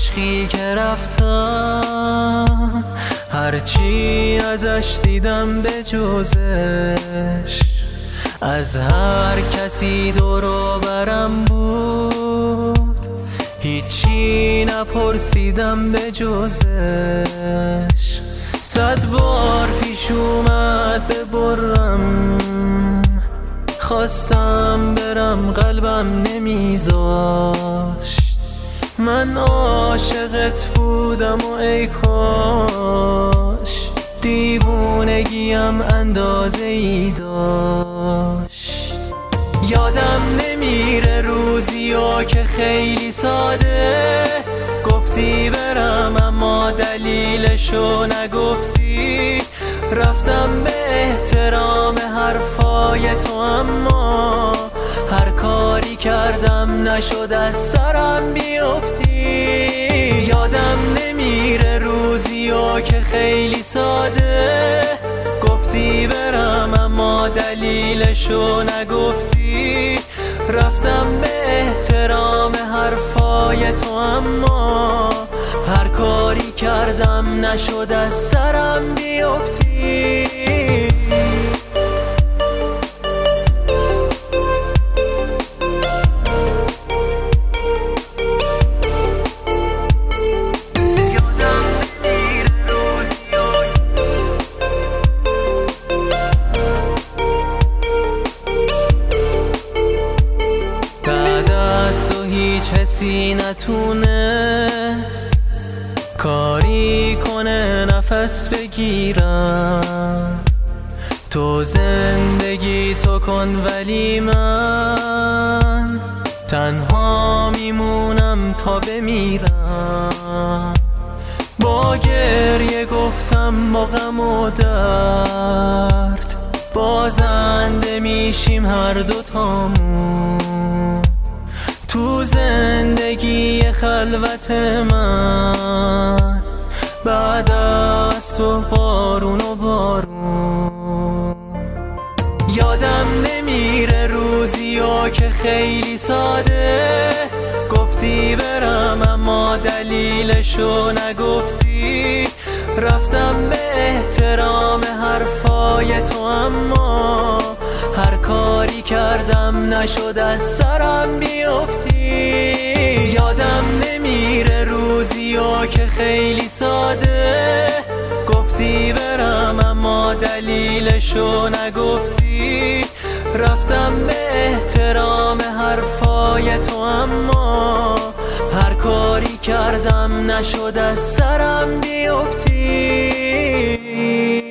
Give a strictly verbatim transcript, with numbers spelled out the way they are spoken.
عشقی که رفتم، هرچی ازش دیدم به جزش، از هر کسی دور و برم بود، هیچی نپرسیدم به جزش. صد بار پیش اومد ببرم، خواستم برم قلبم نمیذاشت. من عاشقت بودم و ای کاش دیوونگیم اندازه ای داشت. یادم نمیره روزی ها که خیلی ساده گفتی برم اما دلیلشو نگفتی. رفتم به احترام حرفای تو اما هر کاری کردم نشد از سرم بیفتی. یادم نمیره روزی ها که خیلی ساده گفتی برم اما دلیلشو نگفتی. رفتم به احترام حرفای تو اما هر کاری کردم نشد از سرم بیفتی. هیچ حسی نتونست کاری کنه نفس بگیرم. تو زندگی تو کن ولی من تنها میمونم تا بمیرم. با گریه گفتم با غم و درد بازنده میشیم هر دوتامون. تو زندگی خلوت من بعد از تو بارون و بارون. یادم نمیره روزی ها که خیلی ساده گفتی برم اما دلیلشو نگفتی. رفتم به احترام حرفای تو اما هر کاری کردم نشد از سرم بیفتی. یادم نمیره روزی ها که خیلی ساده گفتی برم اما دلیلشو نگفتی. رفتم به احترام حرفای تو اما هر کاری کردم نشد از سرم بیفتی.